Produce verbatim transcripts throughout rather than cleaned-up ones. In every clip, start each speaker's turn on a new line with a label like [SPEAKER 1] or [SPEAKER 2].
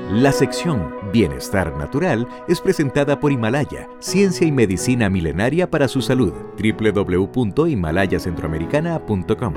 [SPEAKER 1] La sección Bienestar Natural es presentada por Himalaya, ciencia y medicina milenaria para su salud. doble u doble u doble u punto himalaya centroamericana punto com.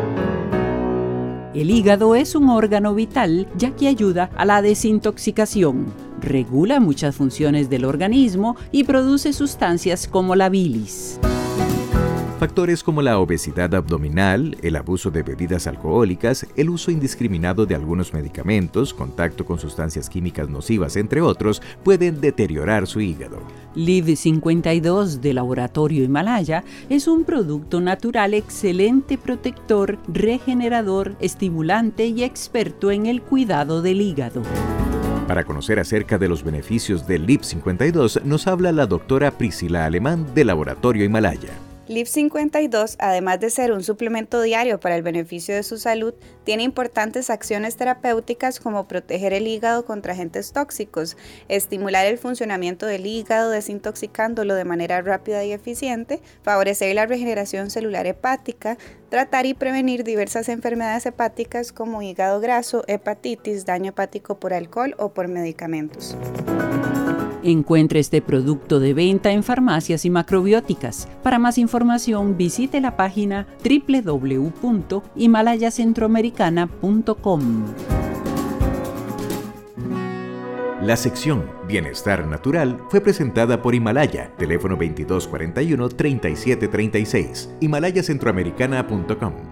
[SPEAKER 2] El hígado es un órgano vital ya que ayuda a la desintoxicación, regula muchas funciones del organismo y produce sustancias como la bilis.
[SPEAKER 1] Factores como la obesidad abdominal, el abuso de bebidas alcohólicas, el uso indiscriminado de algunos medicamentos, contacto con sustancias químicas nocivas, entre otros, pueden deteriorar su hígado.
[SPEAKER 2] Liv cincuenta y dos de Laboratorio Himalaya es un producto natural excelente protector, regenerador, estimulante y experto en el cuidado del hígado.
[SPEAKER 1] Para conocer acerca de los beneficios del Liv cincuenta y dos, nos habla la doctora Priscila Alemán de Laboratorio Himalaya.
[SPEAKER 3] Liv cincuenta y dos, además de ser un suplemento diario para el beneficio de su salud, tiene importantes acciones terapéuticas como proteger el hígado contra agentes tóxicos, estimular el funcionamiento del hígado desintoxicándolo de manera rápida y eficiente, favorecer la regeneración celular hepática, tratar y prevenir diversas enfermedades hepáticas como hígado graso, hepatitis, daño hepático por alcohol o por medicamentos.
[SPEAKER 2] Encuentre este producto de venta en farmacias y macrobióticas. Para más información, visite la página doble u doble u doble u punto himalaya centroamericana punto com.
[SPEAKER 1] La sección Bienestar Natural fue presentada por Himalaya, teléfono veintidós cuarenta y uno, treinta y siete treinta y seis, himalaya centroamericana punto com.